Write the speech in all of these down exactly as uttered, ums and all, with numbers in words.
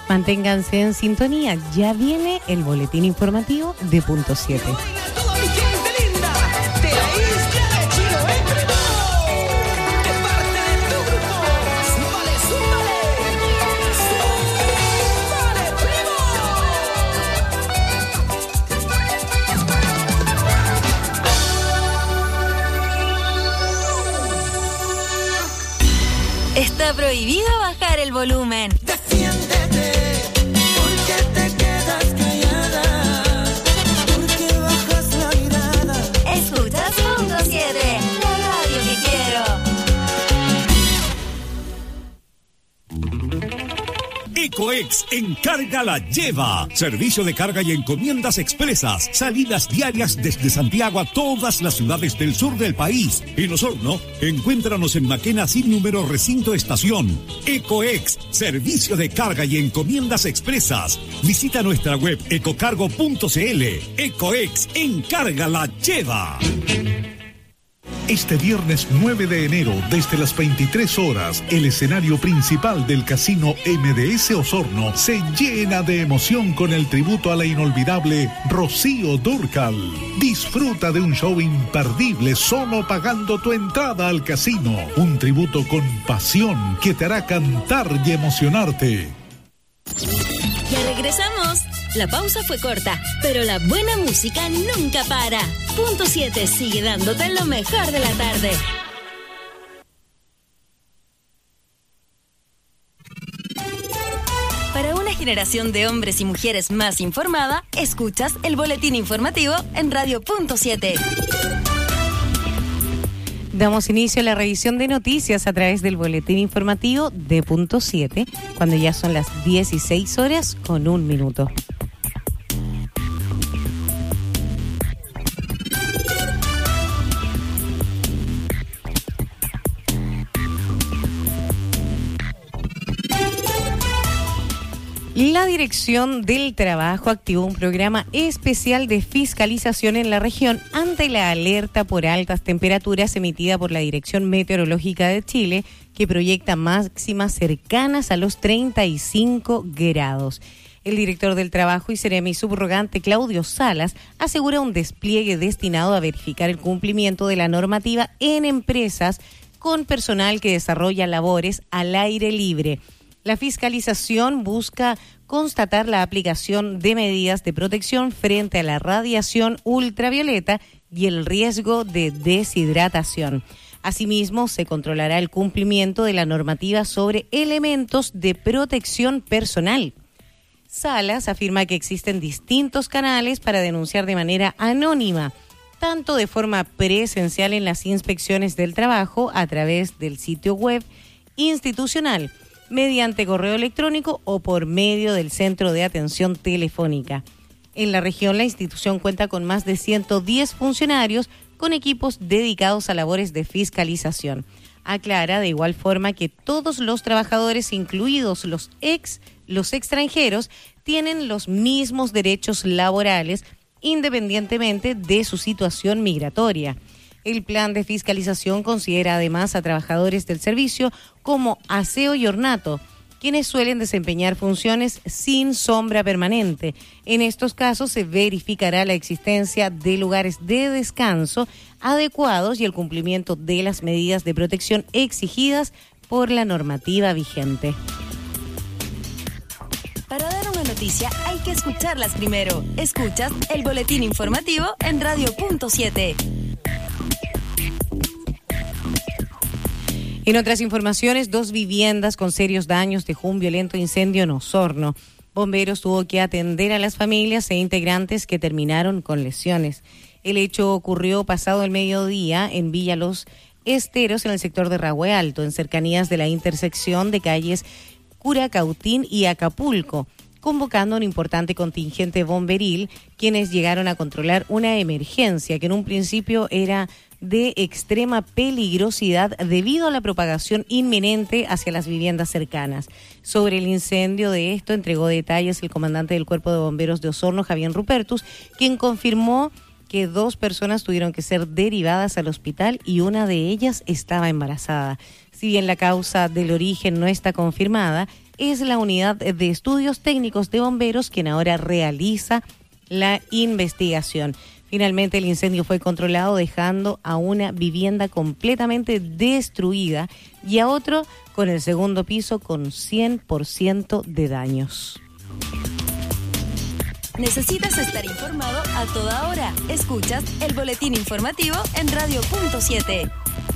Manténganse en sintonía, ya viene el boletín informativo de Punto siete. Está prohibido bajar el volumen. Defiéndete, porque te quedas callada, porque bajas la mirada. Escuchas Punto siete, la radio que quiero. Ecoex Encarga la Lleva. Servicio de carga y encomiendas expresas. Salidas diarias desde Santiago a todas las ciudades del sur del país. En Osorno, encuéntranos en Maquena sin número recinto estación. Ecoex, servicio de carga y encomiendas expresas. Visita nuestra web ecocargo punto cl. Ecoex Encarga la Lleva. Este viernes nueve de enero, desde las veintitrés horas, el escenario principal del Casino M D S Osorno se llena de emoción con el tributo a la inolvidable Rocío Dúrcal. Disfruta de un show imperdible solo pagando tu entrada al casino. Un tributo con pasión que te hará cantar y emocionarte. Ya regresamos. La pausa fue corta, pero la buena música nunca para. Punto siete sigue dándote lo mejor de la tarde. Para una generación de hombres y mujeres más informada, escuchas el boletín informativo en Radio Punto siete. Damos inicio a la revisión de noticias a través del boletín informativo de Punto siete, cuando ya son las dieciséis horas con un minuto. La Dirección del Trabajo activó un programa especial de fiscalización en la región ante la alerta por altas temperaturas emitida por la Dirección Meteorológica de Chile, que proyecta máximas cercanas a los treinta y cinco grados. El director del Trabajo y Seremi subrogante Claudio Salas asegura un despliegue destinado a verificar el cumplimiento de la normativa en empresas con personal que desarrolla labores al aire libre. La fiscalización busca constatar la aplicación de medidas de protección frente a la radiación ultravioleta y el riesgo de deshidratación. Asimismo, se controlará el cumplimiento de la normativa sobre elementos de protección personal. Salas afirma que existen distintos canales para denunciar de manera anónima, tanto de forma presencial en las inspecciones del trabajo a través del sitio web institucional, mediante correo electrónico o por medio del centro de atención telefónica. En la región, la institución cuenta con más de ciento diez funcionarios con equipos dedicados a labores de fiscalización. Aclara de igual forma que todos los trabajadores, incluidos los ex, los extranjeros, tienen los mismos derechos laborales independientemente de su situación migratoria. El plan de fiscalización considera además a trabajadores del servicio como aseo y ornato, quienes suelen desempeñar funciones sin sombra permanente. En estos casos se verificará la existencia de lugares de descanso adecuados y el cumplimiento de las medidas de protección exigidas por la normativa vigente. Para dar una noticia hay que escucharlas primero. Escuchas el boletín informativo en Radio Punto siete. En otras informaciones, dos viviendas con serios daños dejó un violento incendio en Osorno. Bomberos tuvo que atender a las familias e integrantes que terminaron con lesiones. El hecho ocurrió pasado el mediodía en Villa Los Esteros, en el sector de Rahue Alto, en cercanías de la intersección de calles Curacautín y Acapulco, convocando un importante contingente bomberil, quienes llegaron a controlar una emergencia que en un principio era de extrema peligrosidad debido a la propagación inminente hacia las viviendas cercanas. Sobre el incendio de esto entregó detalles el comandante del Cuerpo de Bomberos de Osorno, Javier Rupertus, quien confirmó que dos personas tuvieron que ser derivadas al hospital y una de ellas estaba embarazada. Si bien la causa del origen no está confirmada, es la unidad de estudios técnicos de bomberos quien ahora realiza la investigación. Finalmente el incendio fue controlado dejando a una vivienda completamente destruida y a otro con el segundo piso con cien por ciento de daños. ¿Necesitas estar informado a toda hora? Escuchas el boletín informativo en Radio Punto siete.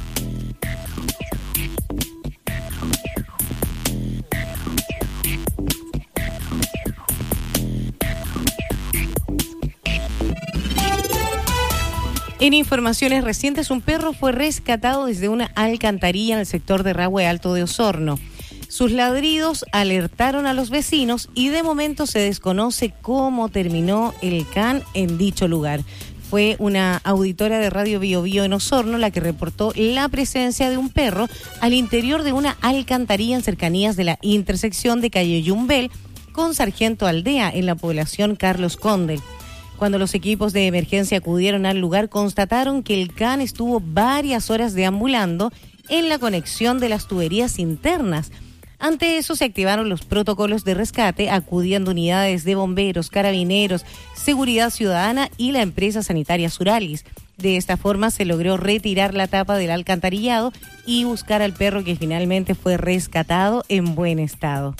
En informaciones recientes, un perro fue rescatado desde una alcantarilla en el sector de Rahue Alto de Osorno. Sus ladridos alertaron a los vecinos y de momento se desconoce cómo terminó el can en dicho lugar. Fue una auditora de Radio Bio Bio en Osorno la que reportó la presencia de un perro al interior de una alcantarilla en cercanías de la intersección de calle Yumbel con Sargento Aldea en la población Carlos Condel. Cuando los equipos de emergencia acudieron al lugar, constataron que el can estuvo varias horas deambulando en la conexión de las tuberías internas. Ante eso se activaron los protocolos de rescate, acudiendo unidades de bomberos, carabineros, seguridad ciudadana y la empresa sanitaria Suralis. De esta forma se logró retirar la tapa del alcantarillado y buscar al perro que finalmente fue rescatado en buen estado.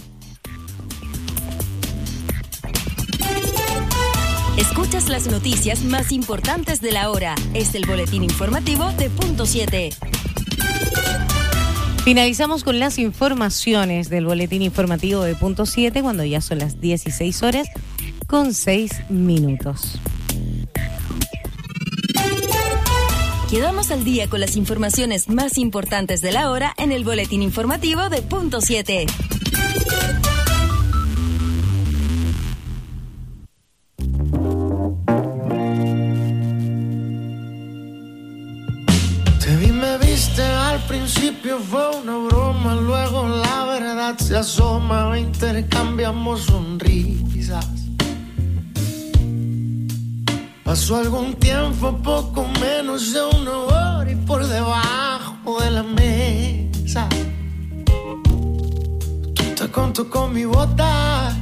Escuchas las noticias más importantes de la hora. Es el boletín informativo de Punto siete. Finalizamos con las informaciones del boletín informativo de Punto siete cuando ya son las dieciséis horas con seis minutos. Quedamos al día con las informaciones más importantes de la hora en el boletín informativo de Punto siete. Al principio fue una broma, luego la verdad se asoma, intercambiamos sonrisas. Pasó algún tiempo, poco menos de una hora y por debajo de la mesa tú te contó con mi bota.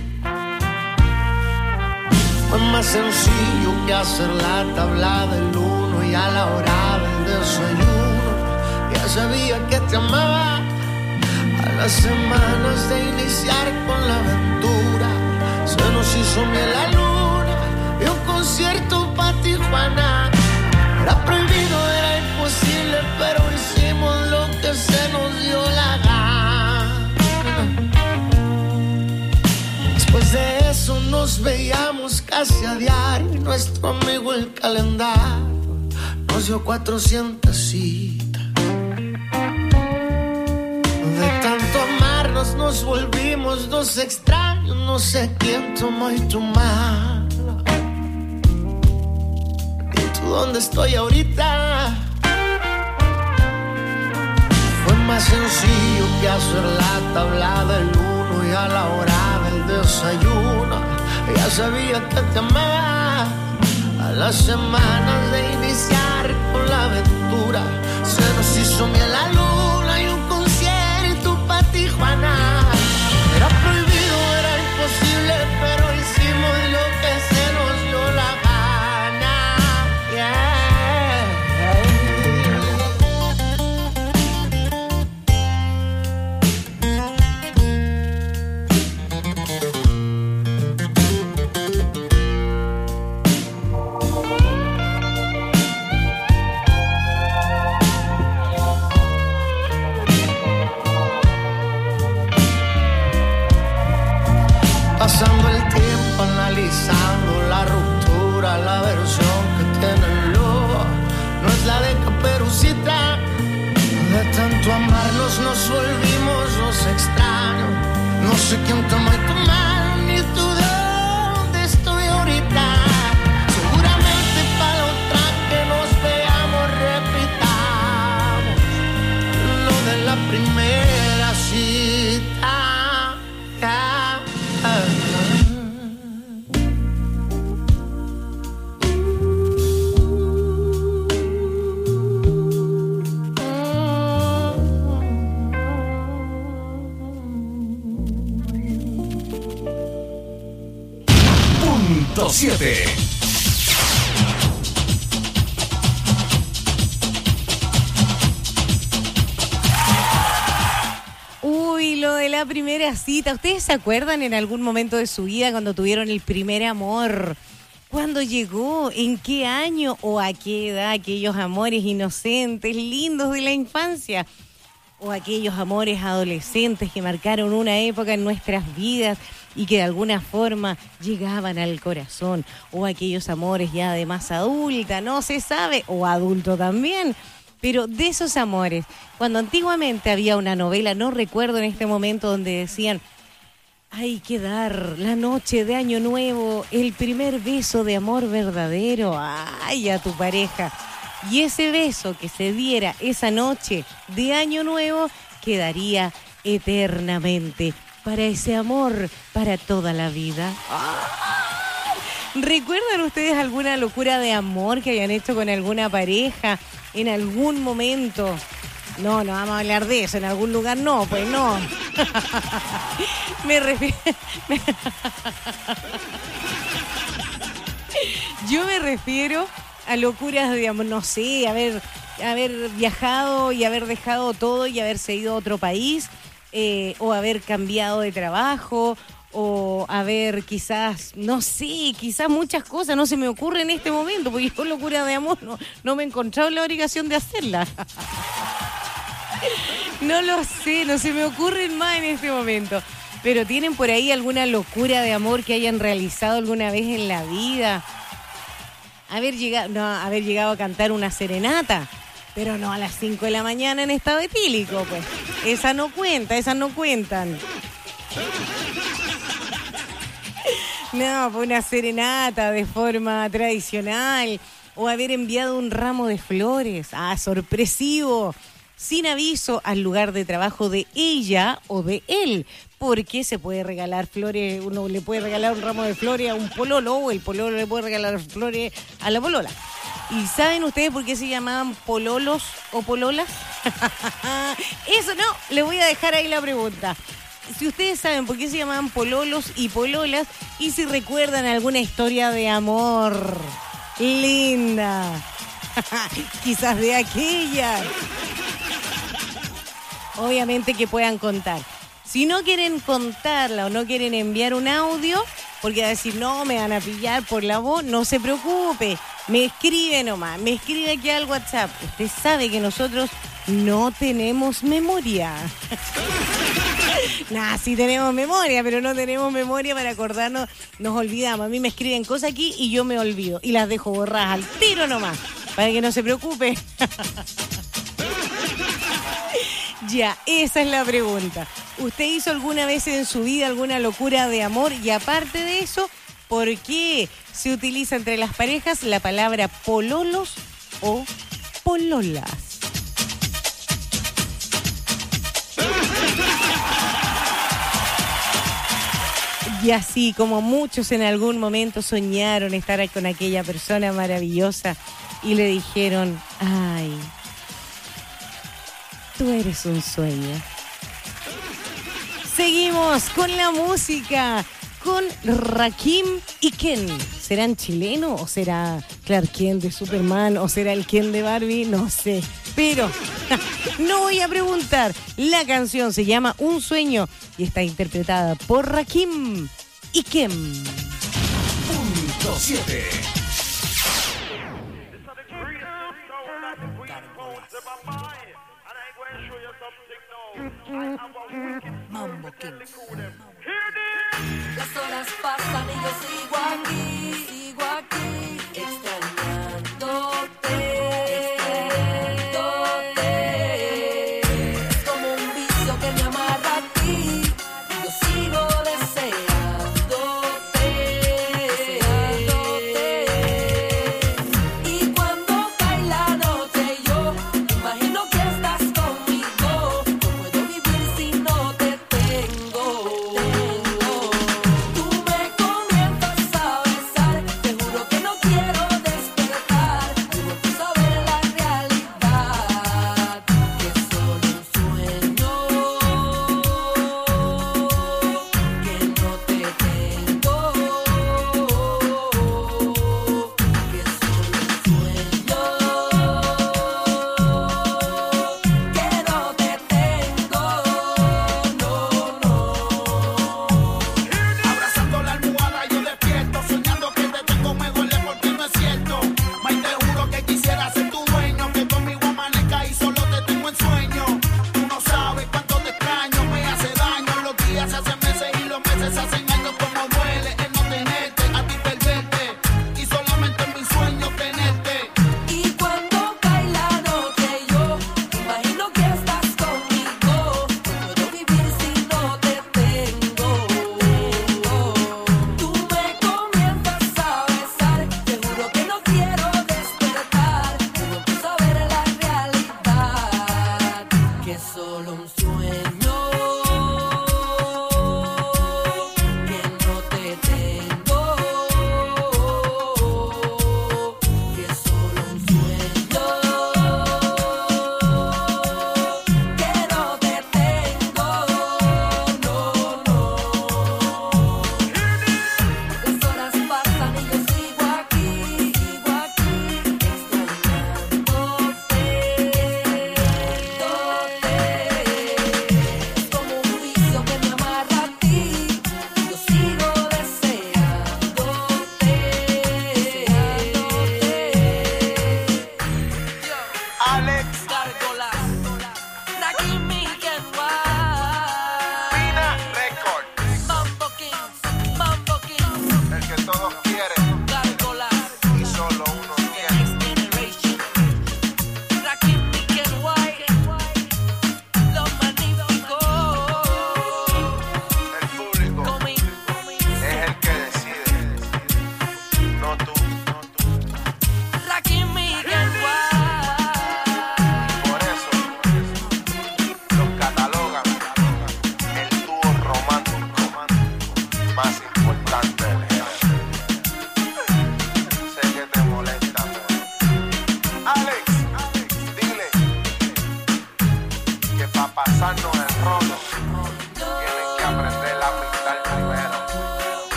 Fue más sencillo que hacer la tabla del uno y a la hora del desayuno ya sabía que te amaba. A las semanas de iniciar con la aventura se nos hizo miel la luna y un concierto pa' Tijuana. Era prohibido, era imposible, pero hicimos lo que se nos dio la gana. Después de eso nos veíamos casi a diario y nuestro amigo el calendario nos dio cuatrocientas citas. De tanto amarnos nos volvimos dos extraños, no sé quién tomó y tu mala. ¿Y tú dónde estoy ahorita? Fue más sencillo que hacer la tabla del uno y a la hora del desayuno ya sabía que te amaba. A las semanas de iniciar con la aventura se nos hizo miel la luna y un concierto pa' Tijuana. Era prohibido, era imposible, pero hicimos lo que se nos dio la gana. Pasando el tiempo analizando la ruptura, la versión que tiene el lobo no es la de Caperucita. De tanto amarnos nos volvimos los extraños. No sé quién tomó y tu mano ni tú dónde estoy ahorita. Seguramente para la otra que nos veamos repitamos lo de la primera cita. punto siete. Uy, lo de la primera cita. ¿Ustedes se acuerdan en algún momento de su vida cuando tuvieron el primer amor? ¿Cuándo llegó? ¿En qué año? ¿O a qué edad? Aquellos amores inocentes, lindos de la infancia. O aquellos amores adolescentes que marcaron una época en nuestras vidas y que de alguna forma llegaban al corazón. O aquellos amores ya de más adulta, no se sabe. O adulto también. Pero de esos amores, cuando antiguamente había una novela, no recuerdo en este momento, donde decían: hay que dar la noche de Año Nuevo el primer beso de amor verdadero, ay, a tu pareja. Y ese beso que se diera esa noche de Año Nuevo quedaría eternamente para ese amor, para toda la vida. ¿Recuerdan ustedes alguna locura de amor que hayan hecho con alguna pareja en algún momento? No, no vamos a hablar de eso, en algún lugar no, pues no. Me refiero... Me... Yo me refiero a locuras de amor, no sé, haber, haber viajado y haber dejado todo y haberse ido a otro país, eh, o haber cambiado de trabajo, o haber quizás, no sé, quizás muchas cosas, no se me ocurre en este momento, porque yo locura de amor no, no me he encontrado la obligación de hacerla. No lo sé, no se me ocurren más en este momento. Pero ¿tienen por ahí alguna locura de amor que hayan realizado alguna vez en la vida? Haber llegado, no, haber llegado a cantar una serenata, pero no a las cinco de la mañana en estado etílico, pues. Esa no cuenta, esas no cuentan. No, fue una serenata de forma tradicional, o haber enviado un ramo de flores, ah, sorpresivo, sin aviso al lugar de trabajo de ella o de él, porque se puede regalar flores, uno le puede regalar un ramo de flores a un pololo, o el pololo le puede regalar flores a la polola. ¿Y saben ustedes por qué se llamaban pololos o pololas? Eso no, les voy a dejar ahí la pregunta. Si ustedes saben por qué se llamaban pololos y pololas, y si recuerdan alguna historia de amor linda, quizás de aquella, obviamente que puedan contar. Si no quieren contarla o no quieren enviar un audio, porque va a decir, no, me van a pillar por la voz, no se preocupe, me escribe nomás, me escribe aquí al WhatsApp. Usted sabe que nosotros no tenemos memoria. Nah, sí tenemos memoria, pero no tenemos memoria para acordarnos, nos olvidamos. A mí me escriben cosas aquí y yo me olvido, y las dejo borradas al tiro nomás, para que no se preocupe. Ya, esa es la pregunta. ¿Usted hizo alguna vez en su vida alguna locura de amor? Y aparte de eso, ¿por qué se utiliza entre las parejas la palabra pololos o pololas? Y así como muchos en algún momento soñaron estar con aquella persona maravillosa y le dijeron, ay, tú eres un sueño. Seguimos con la música, con Rakim y Ken. ¿Serán chilenos o será Clark Kent de Superman o será el Ken de Barbie? No sé, pero no voy a preguntar. La canción se llama Un Sueño y está interpretada por Rakim y Ken. Punto siete. Mambo Kings. Las horas pasan y yo sigo aquí, sigo aquí, extrañándote, extrañándote. Es como un vicio que me amarra a ti, y yo sigo deseándote, deseándote. Y cuando cae la noche yo imagino que estás conmigo, no puedo vivir si no te tengo. Tú me comienzas, sabes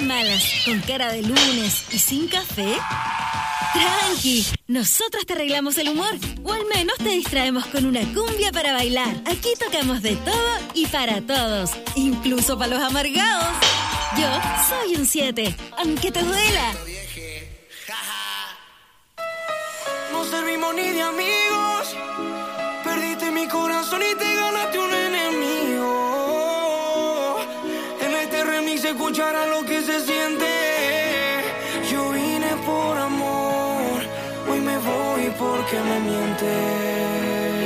malas, con cara de lunes y sin café? Tranqui, nosotros te arreglamos el humor, o al menos te distraemos con una cumbia para bailar. Aquí tocamos de todo y para todos, incluso para los amargados. Yo soy un siete, aunque te duela. No servimos ni de amigos. Perdiste mi corazón y te ganaste un enemigo. En este remix se escuchará lo que se siente. Yo vine por amor, hoy me voy porque me mientes.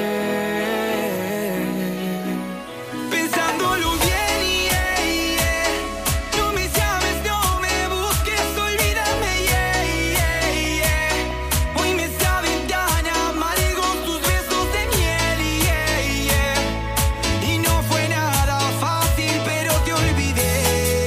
Pensándolo bien, yeah, yeah. No me llames, no me busques, olvídame, yeah, yeah, yeah. Hoy me saben tan amargos tus besos de miel, yeah, yeah. Y no fue nada fácil, pero te olvidé.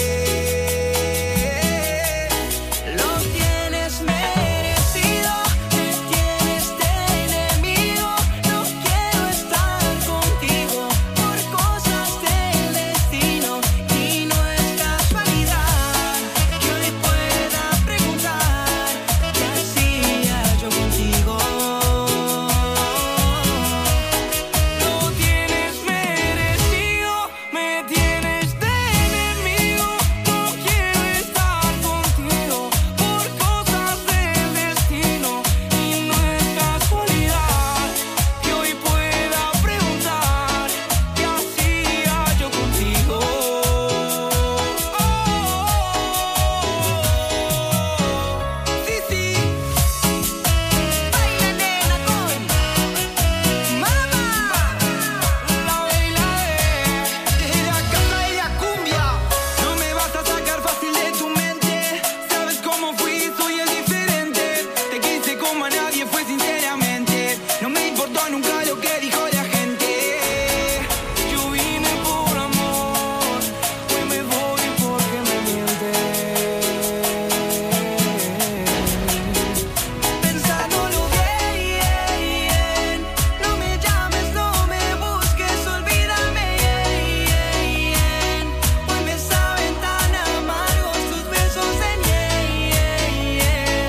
Lo tienes merecido, me tienes de enemigo. No quiero estar contigo por cosas del destino. Y no es casualidad que hoy pueda preguntar qué hacía yo contigo. Lo tienes merecido, me tienes de enemigo. No quiero estar contigo por cosas del destino. Y no es casualidad que hoy pueda preguntar qué hacía yo contigo. Sí, sí. Baila, nena, con mamá. La baila desde la casa de la cumbia. No me vas a sacar fácil de tu mente. Sabes cómo fui, soy el diferente. Te quise como a nadie, fue sinceramente. No me importó nunca lo que dijo la gente. Yo vine por amor, hoy me voy porque me mientes. Pensándolo bien, bien. No me llames, no me busques, olvídame, bien. Hoy me saben tan amargos tus besos de miel.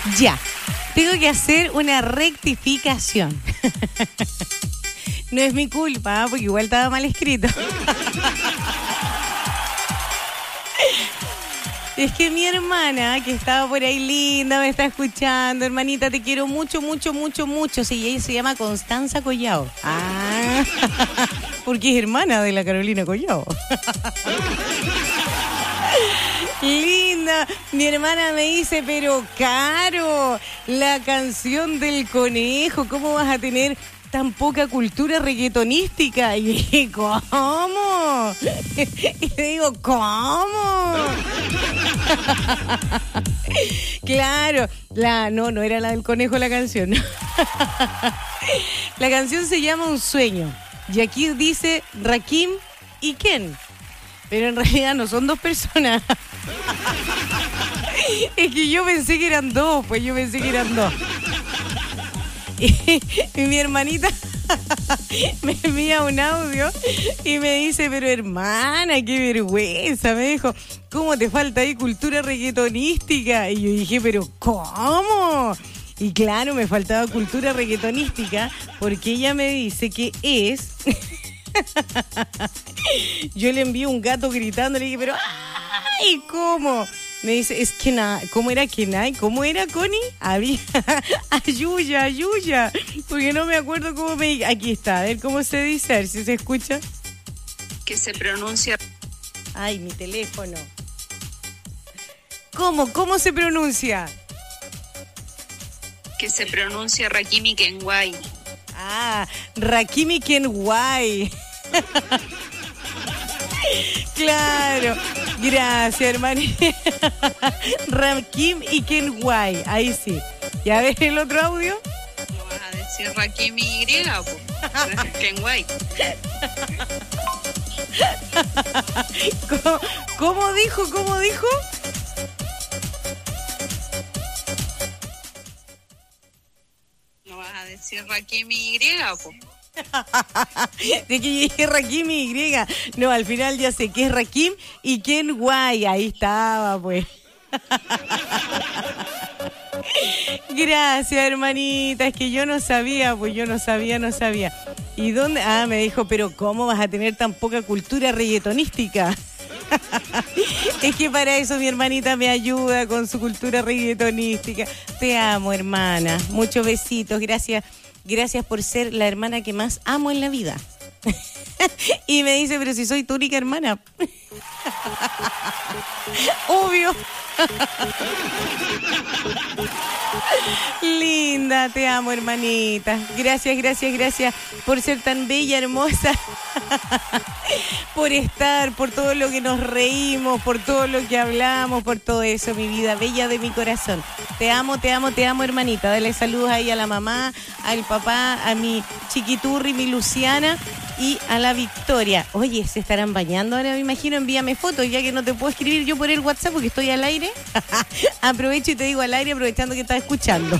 Ya, tengo que hacer una rectificación. No es mi culpa, porque igual estaba mal escrito. Es que mi hermana, que estaba por ahí linda, me está escuchando. Hermanita, te quiero mucho, mucho, mucho, mucho. Sí, ella se llama Constanza Collao. Ah, porque es hermana de la Carolina Collao. Linda, mi hermana me dice, pero Caro, la canción del conejo, ¿cómo vas a tener tan poca cultura reggaetonística? Y dije, ¿cómo? Y le digo, ¿cómo? Claro, la, no, no era la del conejo la canción. La canción se llama Un Sueño. Y aquí dice Rakim y Ken. Pero en realidad no son dos personas. Es que yo pensé que eran dos, pues yo pensé que eran dos. Y, y mi hermanita me envía un audio y me dice, pero hermana, qué vergüenza, me dijo, ¿cómo te falta ahí cultura reggaetonística? Y yo dije, pero ¿cómo? Y claro, me faltaba cultura reggaetonística porque ella me dice que es... Yo le envío un gato gritando, le dije, pero ¡ay! ¿Cómo? Me dice, es que nada, ¿cómo era que nada? ¿Cómo era, Connie? Había ayuya, ayuya. Porque no me acuerdo cómo me... Aquí está, a ver cómo se dice, a ver si se escucha. Que se pronuncia. Ay, mi teléfono. ¿Cómo? ¿Cómo se pronuncia? Que se pronuncia Rakimi Kenway. Ah, Rakimi Kenway. Claro, gracias, hermanita. Rakim y Kenway, ahí sí. ¿Ya ves el otro audio? No vas a decir Rakimi Y, pues. Kenway. ¿Cómo, ¿Cómo dijo? ¿Cómo dijo? No vas a decir Rakimi Y, pues. De que yo dije Rakim y. No, al final ya sé que es Rakim y Kenway. Ahí estaba, pues. Gracias, hermanita. Es que yo no sabía, pues yo no sabía, no sabía. ¿Y dónde? Ah, me dijo, pero ¿cómo vas a tener tan poca cultura reggaetonística? Es que para eso mi hermanita me ayuda con su cultura reggaetonística. Te amo, hermana. Muchos besitos. Gracias. Gracias por ser la hermana que más amo en la vida. Y me dice, pero si soy tu única hermana. Obvio. Linda, te amo, hermanita. Gracias, gracias, gracias por ser tan bella, hermosa. Por estar, por todo lo que nos reímos, por todo lo que hablamos, por todo eso, mi vida bella de mi corazón. Te amo, te amo, te amo, hermanita. Dale saludos ahí a la mamá, al papá, a mi chiquiturri, mi Luciana y a la Victoria. Oye, ¿se estarán bañando ahora? Me imagino, envíame fotos, ya que no te puedo escribir yo por el WhatsApp porque estoy al aire. Aprovecho y te digo al aire, aprovechando que estás escuchando.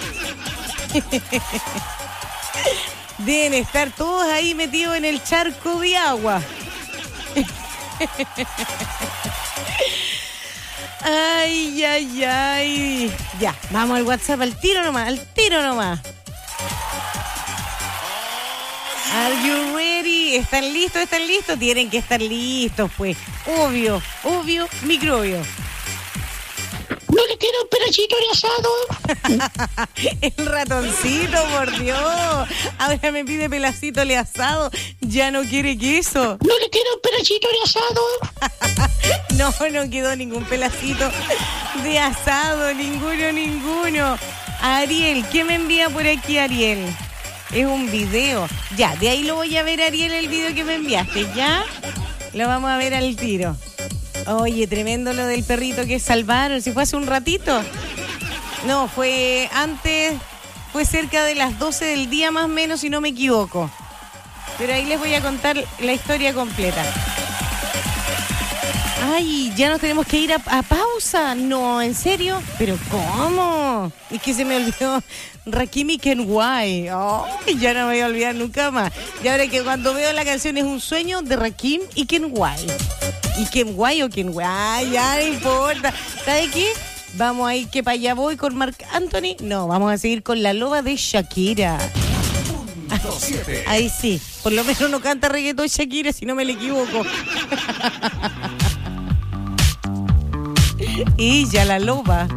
Deben estar todos ahí metidos en el charco de agua. Ay, ay, ay. Ya, vamos al WhatsApp, al tiro nomás, al tiro nomás. Are you ready? ¿Están listos? ¿Están listos? Tienen que estar listos, pues. Obvio, obvio, microbio. ¿No le quiero un pedacito de asado? El ratoncito, por Dios. Ahora me pide pedacito de asado. Ya no quiere queso. ¿No le quiero un pedacito de asado? No, no quedó ningún pedacito de asado. Ninguno, ninguno. Ariel, ¿qué me envía por aquí, Ariel? Es un video. Ya, de ahí lo voy a ver, Ariel, el video que me enviaste. Ya, lo vamos a ver al tiro. Oye, tremendo lo del perrito que salvaron. ¿Si fue hace un ratito? No, fue antes, fue cerca de las doce del día más o menos, si no me equivoco. Pero ahí les voy a contar la historia completa. Ay, ya nos tenemos que ir a, a pausa. No, ¿en serio? ¿Pero cómo? Es que se me olvidó Rakimi Kenway. Oh, ya no me voy a olvidar nunca más. Y ahora que cuando veo la canción es Un Sueño de Rakim y Kenway. ¿Y Kenway o Kenway? Ay, ya no importa. ¿Sabe qué? Vamos a ir que para allá voy con Marc Anthony. No, vamos a seguir con la loba de Shakira. Ahí sí, por lo menos no canta reggaetón Shakira, si no me le equivoco. Y ya la loba.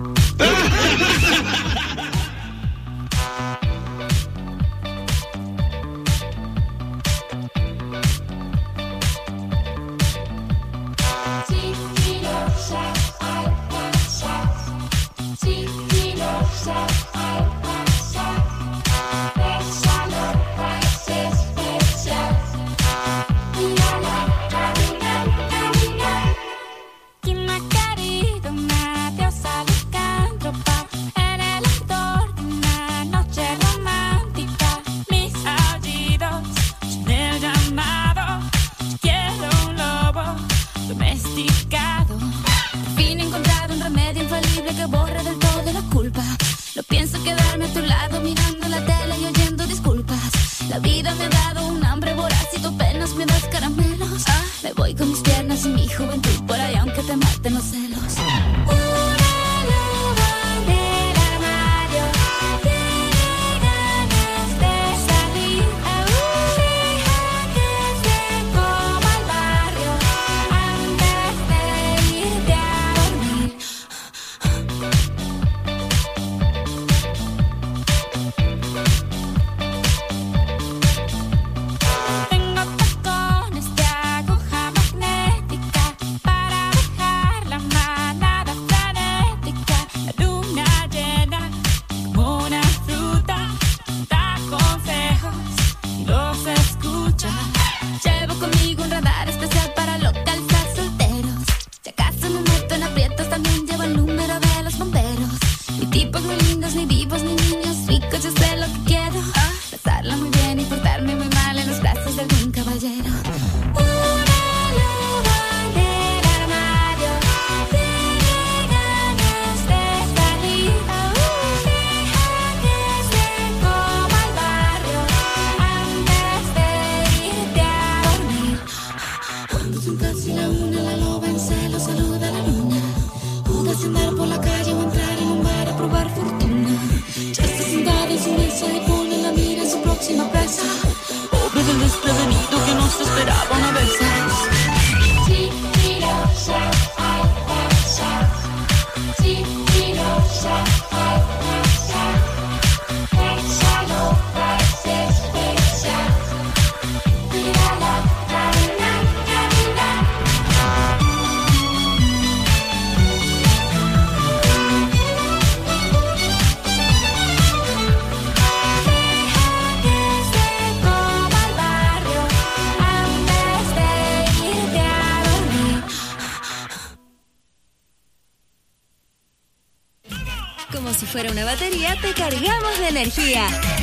Como si fuera una batería, te cargamos de energía.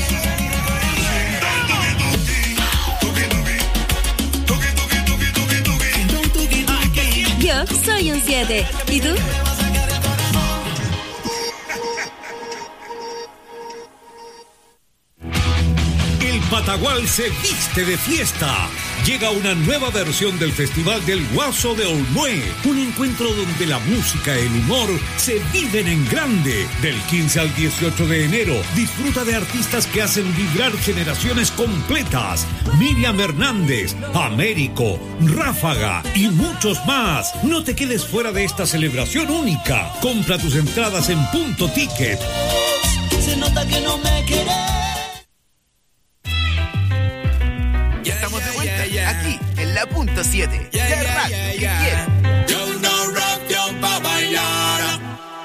Yo soy un siete. ¿Y tú? El Patagual se viste de fiesta. Llega una nueva versión del Festival del Guaso de Olmué. Un encuentro donde la música y el humor se viven en grande. Del quince al dieciocho de enero, disfruta de artistas que hacen vibrar generaciones completas. Miriam Hernández, Américo, Ráfaga y muchos más. No te quedes fuera de esta celebración única. Compra tus entradas en Punto Ticket. Se nota que no me querés. Estamos de vuelta aquí en la punto siete. Yeah, la yeah, radio yeah, que yeah. quiere. Yo no rock yo pa' bailar.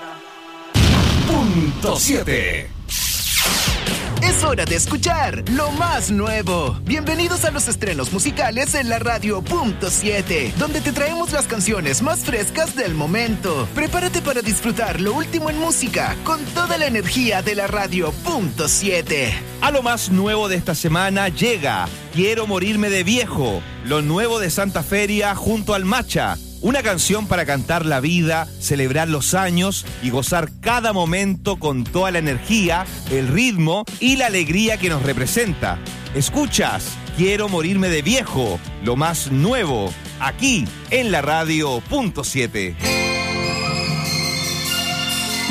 Punto siete. Es hora de escuchar lo más nuevo. Bienvenidos a los estrenos musicales en la radio Punto siete, donde te traemos las canciones más frescas del momento. Prepárate para disfrutar lo último en música con toda la energía de la radio Punto siete. A lo más nuevo de esta semana llega Quiero morirme de viejo, lo nuevo de Santa Feria junto al Macha. Una canción para cantar la vida, celebrar los años y gozar cada momento con toda la energía, el ritmo y la alegría que nos representa. Escuchas Quiero morirme de viejo, lo más nuevo, aquí en la radio Punto siete.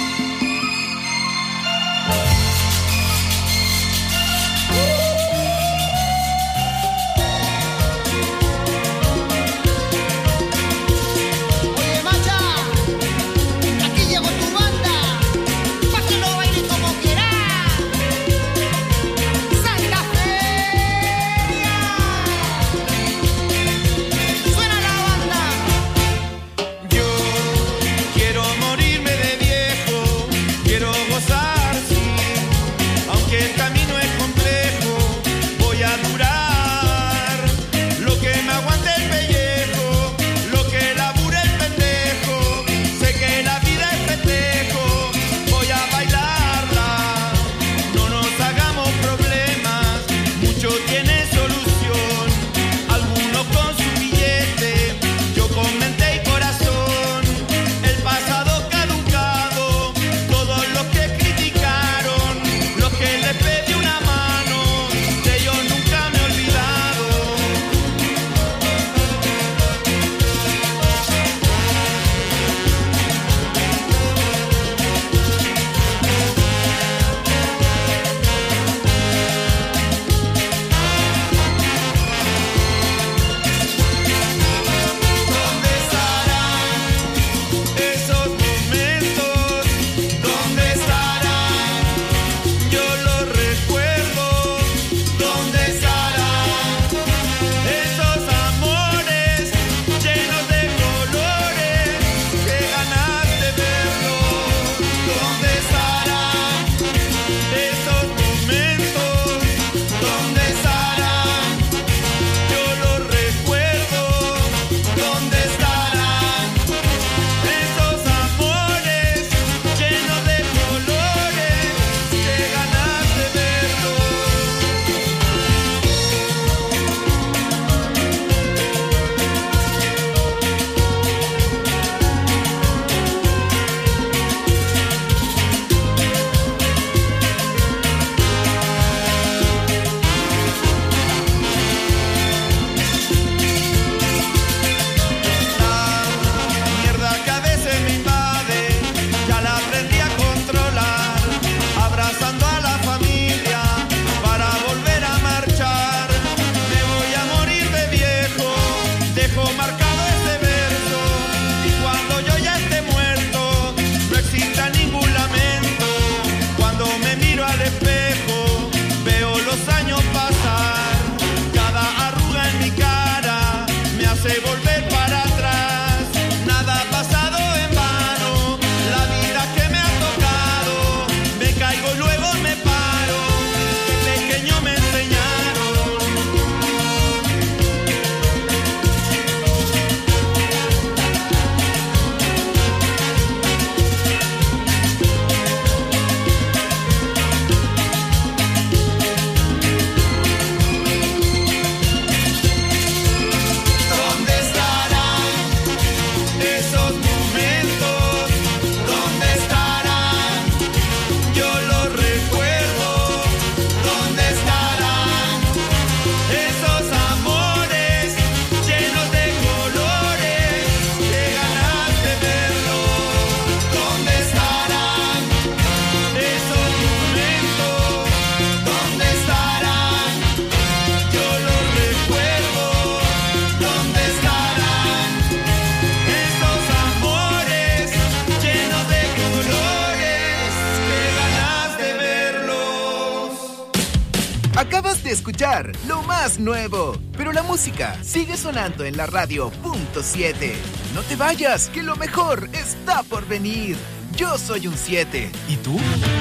Acabas de escuchar lo más nuevo, pero la música sigue sonando en la radio punto siete. No te vayas, que lo mejor está por venir. Yo soy un siete. ¿Y tú?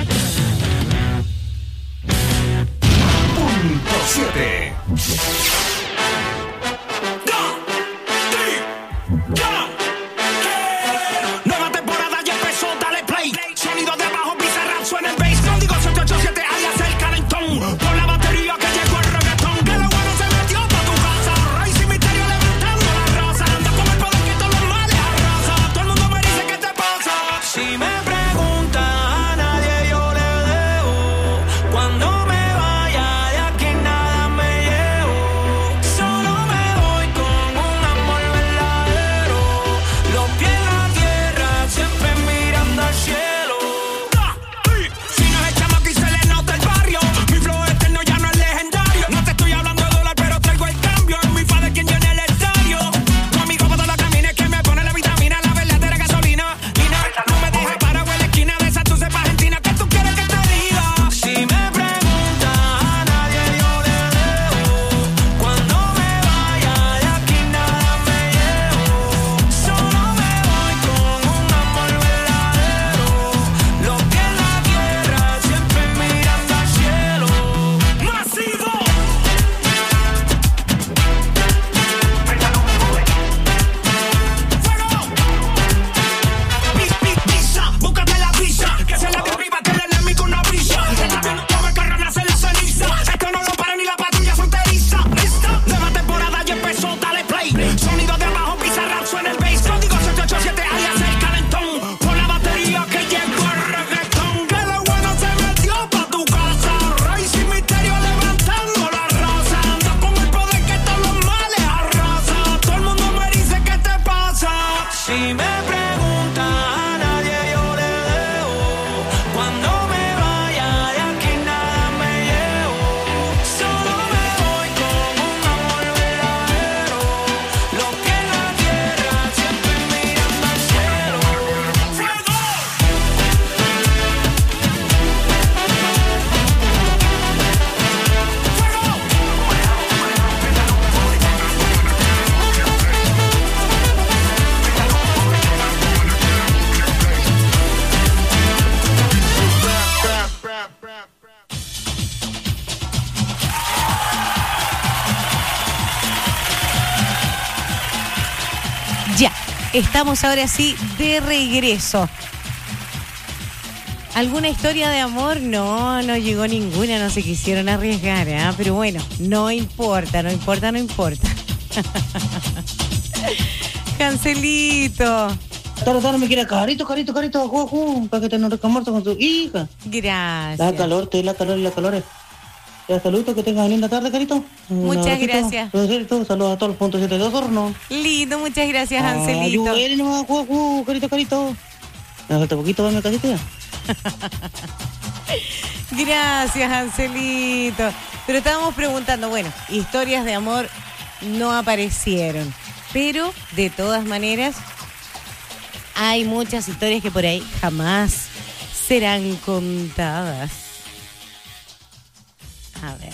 Punto siete. Nueva temporada ya empezó, dale play. Sonido de abajo, Bizarrap suena el bass. Código siete ocho siete alias el calentón. Por la batería que llegó el reggaetón. Que lo bueno se metió pa' tu casa. Rey sin misterio levantando la raza. Anda con el poder que todos los males arrasa. Todo el mundo me dice ¿qué te pasa? Si me preguntan a nadie yo le debo. Cuando me vaya de aquí nada me llevo. Solo me voy con un amor verdadero. Los pies en la tierra, siempre mirando al cielo. Si nos echamos aquí se le nota el barrio. Mi flow eterno ya no es legendario. No te estoy hablando de dólar, pero traigo el cambio. En mi padre quien llena el estadio. Tu amigo para la camina que me pone la vitamina, la verdadera gasolina. Lina, no me dejes parado en la esquina de esa tu cepa argentina. ¿Qué tú quieres que te diga? Si me preguntan a nadie yo le debo. Cuando me vaya de aquí nada me llevo. Solo me voy con un amor verdadero. Los pies en la tierra, siempre mirando al cielo. Masivo. Fuego. Pisa, búscate la pizza. Que se la de arriba, que el enemigo no brilla. El avión no toma el carro, nace la ceniza. Esto no lo para ni la patrulla fronteriza. ¿Lista? Nueva temporada ya empezó, dale play. Sonido de abajo, Bizarrap suena el bass. Código siete ocho siete alias el calentón. Por la batería que llegó el reggaetón. Que lo bueno se metió pa' tu casa. Rey sin misterio levantando la raza. Anda con el poder que todos los males arrasa. Todo el mundo me dice ¿qué te pasa? Si me preguntan a nadie yo le debo. Cuando me vaya de aquí nada me llevo. Solo me voy con un amor verdadero. Los pies en la tierra, siempre mirando al cielo. ¡Fuego! Ya, estamos ahora sí de regreso. ¿Alguna historia de amor? No, no llegó ninguna, no se quisieron arriesgar, ¿eh? Pero bueno, no importa, no importa, no importa. Cancelito. Toro, toro, me quiere carito, carito, carito, ju, ju, para que te no recamorto con tu hija. Gracias. La calor, te la calor y la calor. Te saludo, que tengas linda tarde, carito. Un Muchas abracito. gracias. Angelito, saludos a todos los puntos siete de Osorno. Lindo, muchas gracias, Ah, Angelito. yo, él nomás, ju, ju, carito, carito. Me falta poquito, dame casita ya. Gracias, Angelito. Pero estábamos preguntando, bueno, historias de amor no aparecieron. Pero, de todas maneras, hay muchas historias que por ahí jamás serán contadas. A ver.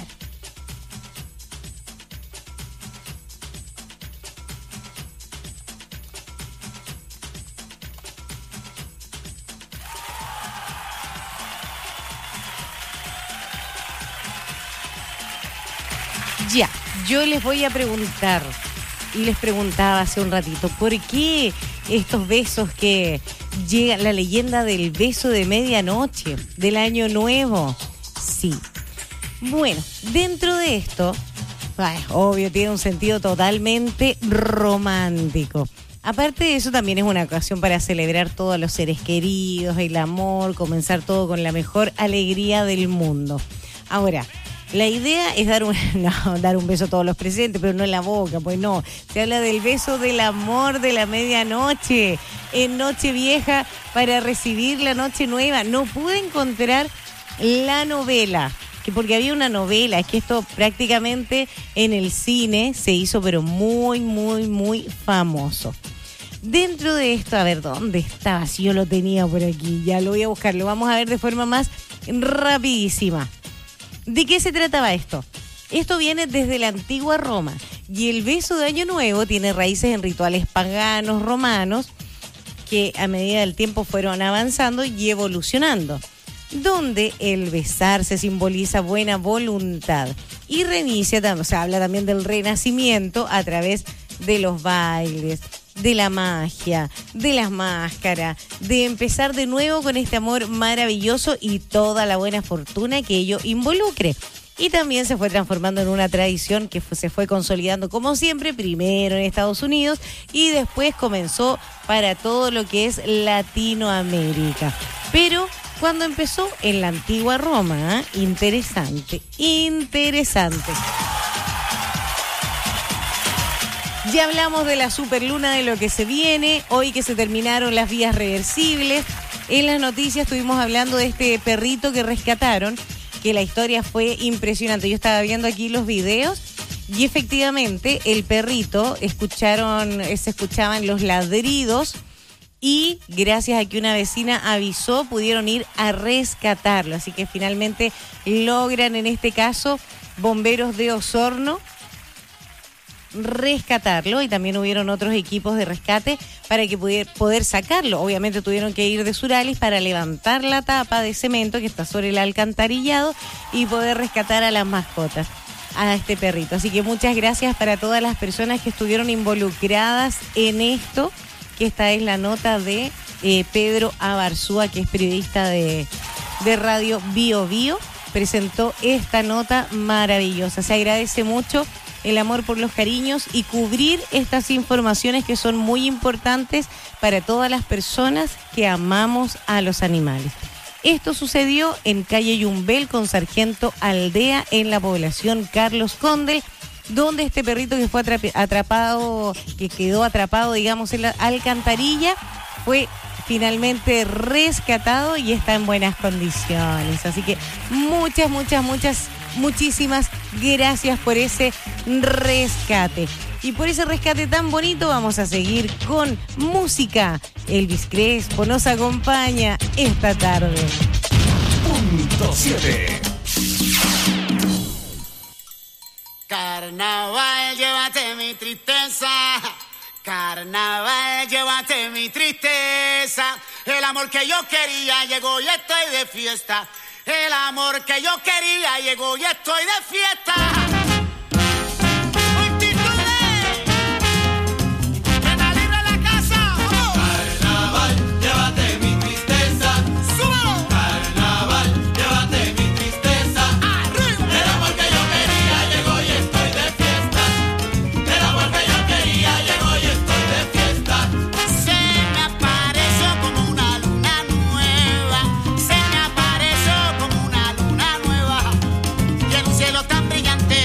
Ya, yo les voy a preguntar, y les preguntaba hace un ratito, ¿por qué estos besos que llega, la leyenda del beso de medianoche, del año nuevo? Sí. Bueno, dentro de esto, ay, obvio, tiene un sentido totalmente romántico. Aparte de eso, también es una ocasión para celebrar todos los seres queridos, el amor, comenzar todo con la mejor alegría del mundo. Ahora, la idea es dar un, no, dar un beso a todos los presentes, pero no en la boca, pues no. Se habla del beso del amor de la medianoche, en Nochevieja, para recibir la noche nueva. No pude encontrar la novela, que porque había una novela, es que esto prácticamente en el cine se hizo, pero muy, muy, muy famoso. Dentro de esto, a ver, ¿dónde estaba? Si yo lo tenía por aquí, ya lo voy a buscar, lo vamos a ver de forma más rapidísima. ¿De qué se trataba esto? Esto viene desde la antigua Roma y el beso de Año Nuevo tiene raíces en rituales paganos romanos que a medida del tiempo fueron avanzando y evolucionando, donde el besarse simboliza buena voluntad y reinicia, o sea, habla también del renacimiento a través de los bailes, de la magia, de las máscaras, de empezar de nuevo con este amor maravilloso y toda la buena fortuna que ello involucre. Y también se fue transformando en una tradición que fue, se fue consolidando como siempre, primero en Estados Unidos y después comenzó para todo lo que es Latinoamérica. Pero cuando empezó en la antigua Roma, ¿eh? interesante, interesante. Ya hablamos de la superluna, de lo que se viene, hoy que se terminaron las vías reversibles. En las noticias estuvimos hablando de este perrito que rescataron, que la historia fue impresionante. Yo estaba viendo aquí los videos y efectivamente el perrito, escucharon, se escuchaban los ladridos y gracias a que una vecina avisó pudieron ir a rescatarlo. Así que finalmente logran en este caso bomberos de Osorno rescatarlo y también hubieron otros equipos de rescate para que pudiera poder sacarlo. Obviamente tuvieron que ir de Suralis para levantar la tapa de cemento que está sobre el alcantarillado y poder rescatar a las mascotas, a este perrito. Así que muchas gracias para todas las personas que estuvieron involucradas en esto, que esta es la nota de eh, Pedro Abarzúa, que es periodista de, de Radio Bio Bio, presentó esta nota maravillosa. Se agradece mucho el amor por los cariños y cubrir estas informaciones que son muy importantes para todas las personas que amamos a los animales. Esto sucedió en calle Yumbel con Sargento Aldea en la población Carlos Conde, donde este perrito que fue atrapado, que quedó atrapado, digamos, en la alcantarilla, fue finalmente rescatado y está en buenas condiciones. Así que muchas, muchas, muchas, muchísimas gracias por ese rescate. Y por ese rescate tan bonito vamos a seguir con música. Elvis Crespo nos acompaña esta tarde. Punto siete. Carnaval, llévate mi tristeza. Carnaval, llévate mi tristeza. El amor que yo quería llegó y estoy de fiesta. El amor que yo quería llegó y estoy de fiesta. Tan brillante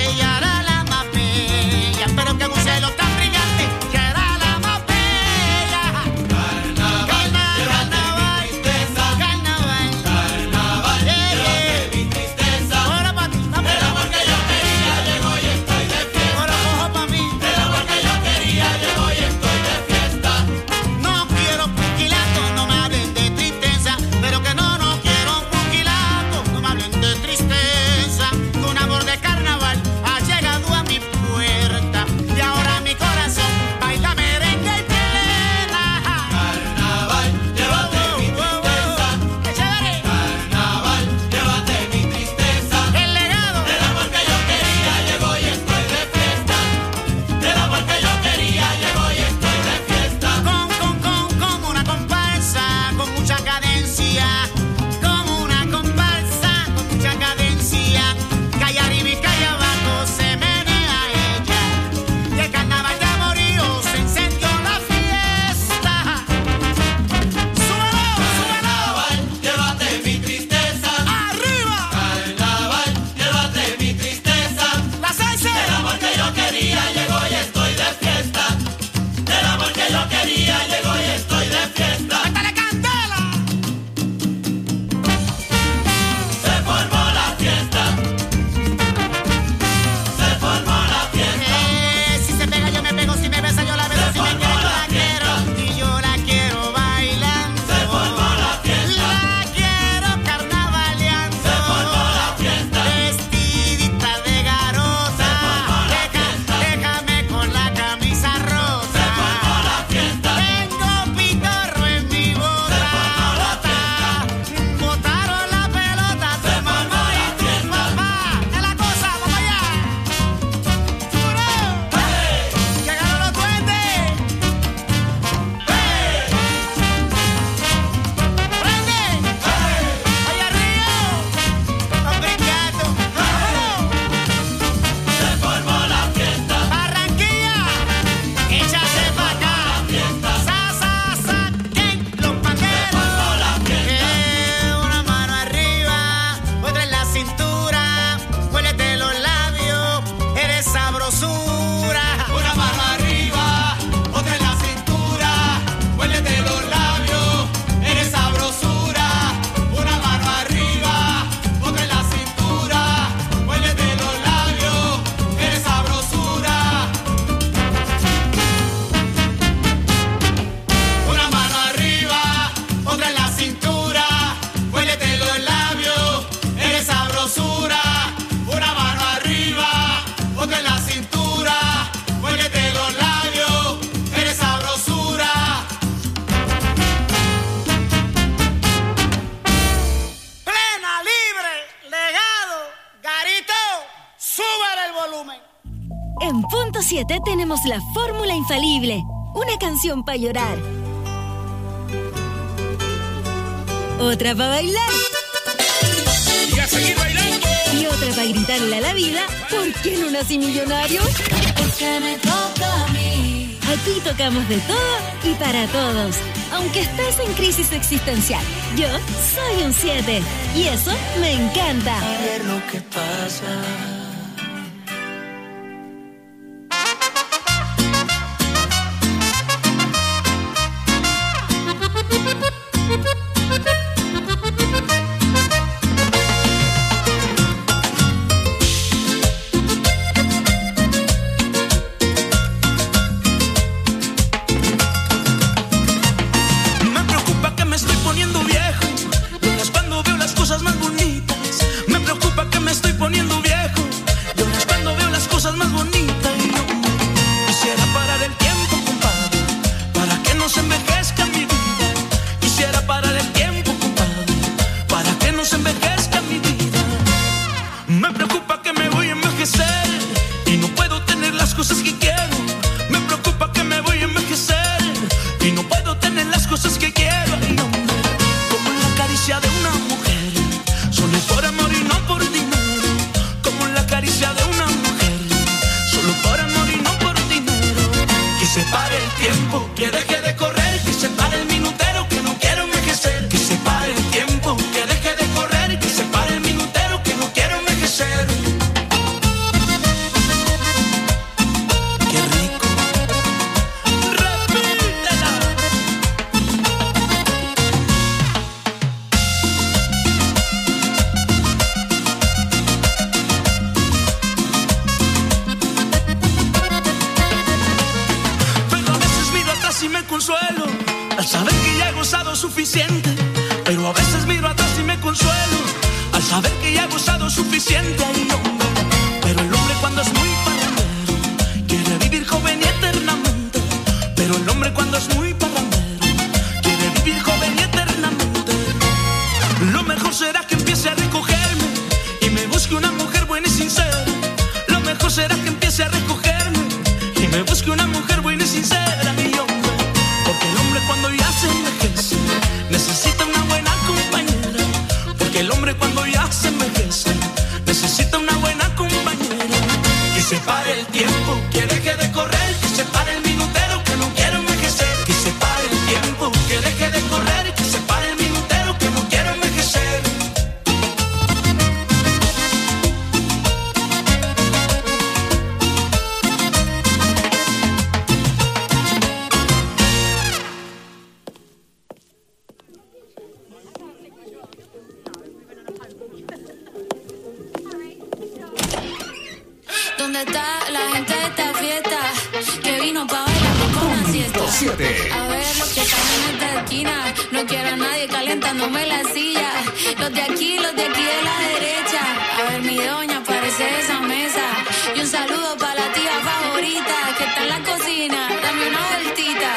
En Punto siete tenemos la fórmula infalible. Una canción para llorar. Otra para bailar. Y a seguir bailando. Y otra para gritarle a la vida, ¿por qué no nací millonario? Porque me toca a mí. Aquí tocamos de todo y para todos. Aunque estés en crisis existencial, yo soy un siete. Y eso me encanta. A ver lo que pasa. ¿Dónde está la gente de esta fiesta? Que vino pa' bailar con una siesta. A ver los que están en esta esquina. No quiero a nadie calentándome la silla. Los de aquí, los de aquí de la derecha. A ver mi doña, parece de esa mesa. Y un saludo para la tía favorita que está en la cocina. Dame una vueltita.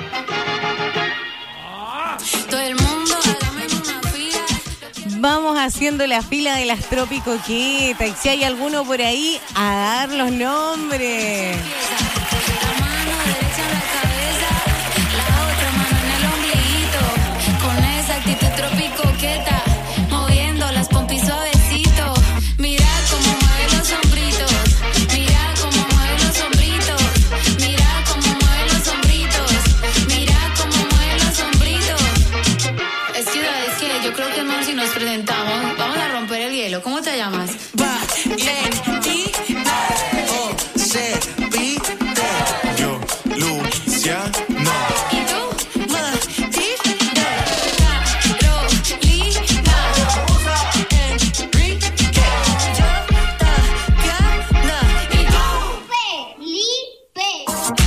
Todo el mundo, hágame una fila. Vamos haciendo la fila de las tropicoquetas. Y si hay alguno por ahí, a dar los nombres. La mano derecha en la cabeza, la otra mano en el ombliguito. Con esa actitud tropicoqueta, moviendo las pompis suavecito. Mira cómo mueve los hombritos. Mira cómo mueve los hombritos. Mira cómo mueve los hombritos. Mira cómo mueve los hombritos. Es que, es que yo creo que no, si nos presentamos, vamos a romper el hielo. ¿Cómo te llamas? Va, yeah, y O, C, B, D. Yo, Luciano. ¿Y tú? Ma, ti, de. Carolina. Enrique. Yo, Tatiana. ¿Y tú? Felipe.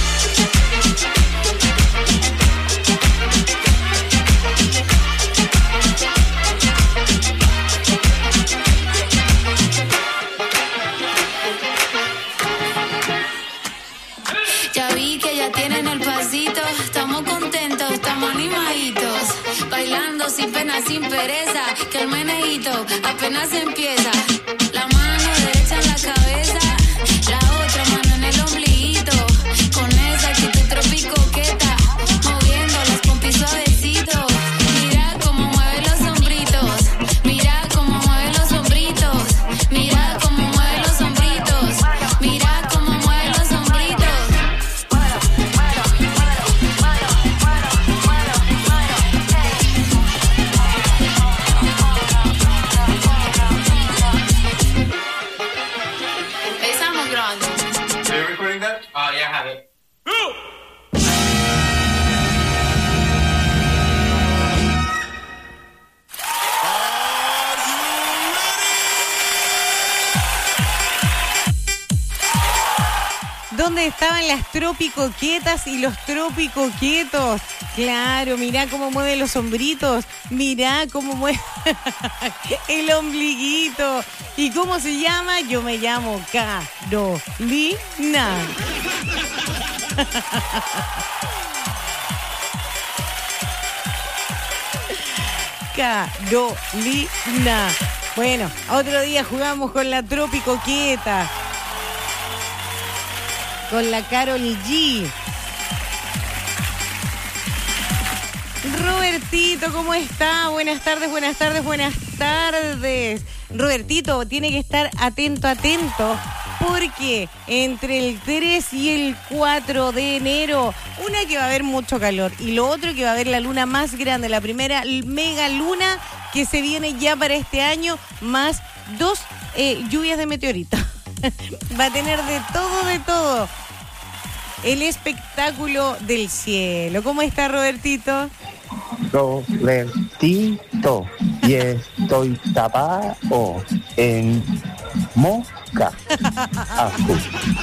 Ya vi que ya tienen el pasito. Estamos contentos, estamos animaditos. Bailando sin pena, sin pereza. Que el meneíto apenas empieza. La mano derecha en la cabeza, la otra mano en ¿Dónde estaban las tropicoquetas y los tropicoquetos? Claro, mirá cómo mueven los hombritos, mirá cómo mueve el ombliguito. ¿Y cómo se llama? Yo me llamo Carolina. Carolina. Bueno, otro día jugamos con la tropicoqueta, con la Karol G. Robertito, ¿cómo está? Buenas tardes, buenas tardes, buenas tardes. Robertito, tiene que estar atento, atento, porque entre el tres y el cuatro de enero, una que va a haber mucho calor y lo otro que va a haber la luna más grande, la primera mega luna que se viene ya para este año, más dos eh, lluvias de meteoritos. Va a tener de todo, de todo. El espectáculo del cielo. ¿Cómo está, Robertito? Robertito, y estoy tapado en mosca azul.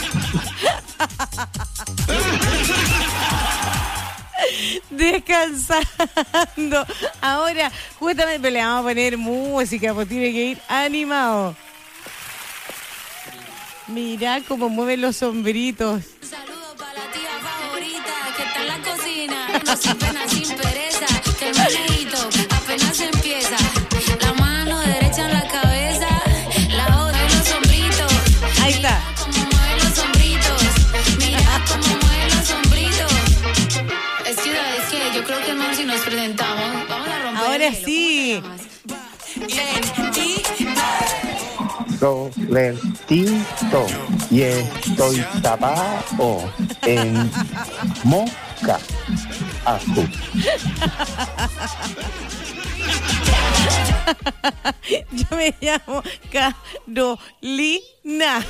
Descansando. Ahora, justamente le vamos a poner música, pues tiene que ir animado. Mirá cómo mueven los sombritos. Saludos para la tía favorita que está en la cocina. No sin pena, sin pereza, que el maneito apenas empieza. La mano derecha en la cabeza, la otra en los sombritos. Ahí está. Mira cómo mueven los sombritos. Mira cómo mueven los sombritos. Es que, es que yo creo que no, si nos presentamos, vamos a romper. Ahora sí. Robertito, y estoy tapado en mosca azul. Yo me llamo Carolina.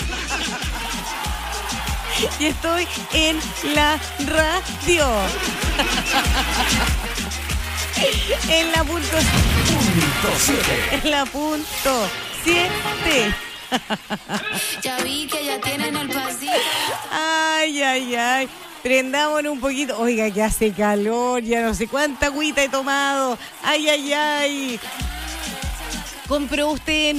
Y estoy en la radio. En la punto siete. En la punto siete. Ya vi que ya tienen el pasito. Ay, ay, ay. Prendámonos un poquito. Oiga, que hace calor. Ya no sé cuánta agüita he tomado. Ay, ay, ay. ¿Compró usted